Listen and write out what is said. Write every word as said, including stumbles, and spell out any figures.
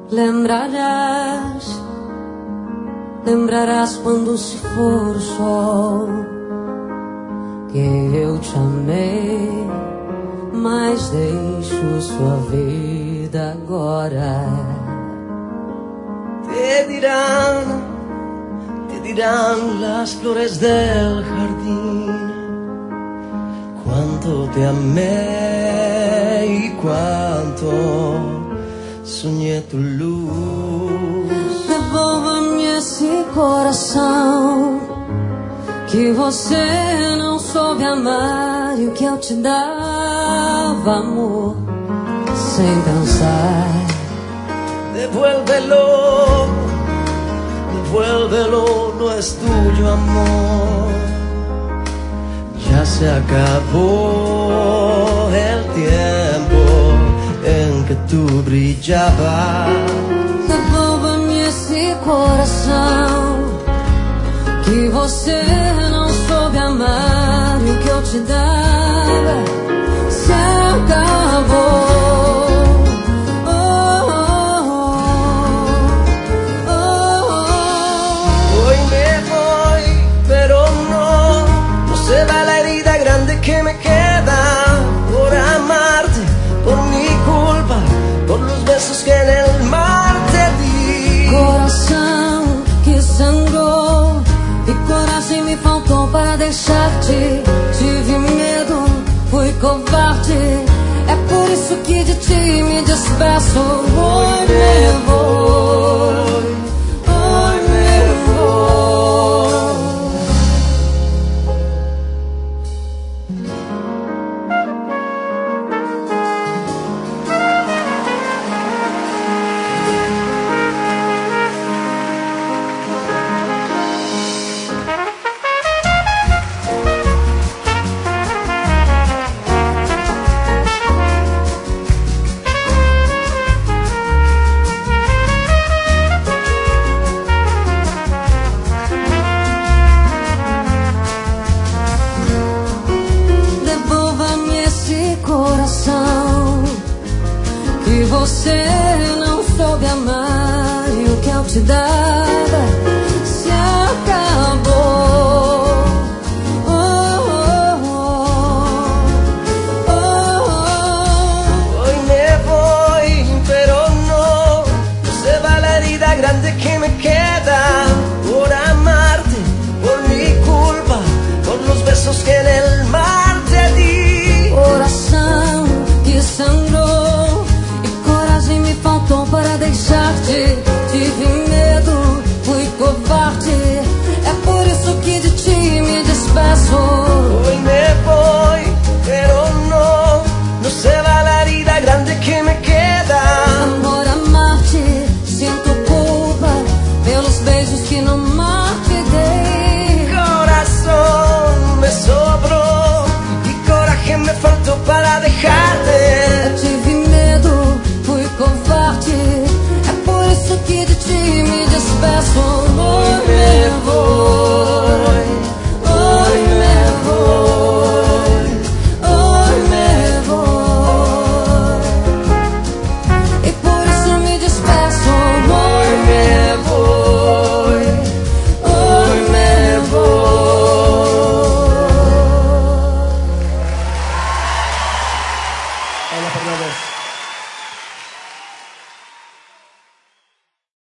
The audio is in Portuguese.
Lembrarás, lembrarás quando se for o sol que eu te amei, mas deixo sua vida agora. Te dirán, te dirán las flores del jardín cuánto te amé y cuánto soñé tu luz. Devolva-me esse coração que você não soube amar, e o que eu te dava, amor, sem pensar. Devuélvelo, devuélvelo, no es tuyo, amor. Ya se acabó el tiempo en que tú brillabas. Devolva-me esse coração que você não soube amar, e o que eu te dava se acabou. Oh, oh, oh, oh. Hoy me voy, pero no, no se va la herida grande que me queda por amarte, por mi culpa, por los besos que en el mar te di. Coração que sangrou e coragem me faltou para deixar-te. Tive medo, fui covarde, é por isso que de ti me despeço. Hoy me voy, hoy me voy. Coração que você não soube amar, e o que eu te dava se acabou. Oh, oh, oh, oh, oh. Hoy me voy, pero no, no se va la herida grande que me queda por amarte, por mi culpa, por los besos que en el mar te di. Coração que sangrou e coragem me faltou para deixar-te. Tive medo, fui covarde, é por isso que de ti me despeço. Hoy me voy, pero no, no se va la herida grande que me queda. Amor, amar-te, sinto culpa pelos beijos que no mar te dei. Corazón me sobró y coraje me faltó para dejarte. Tive medo, fui covarde, é por isso que de ti me despeço. Hoy me voy, hoy me voy, hoy me voy, e por isso me despeço. Hoy me voy, hoy me voy. Hola, por la voz.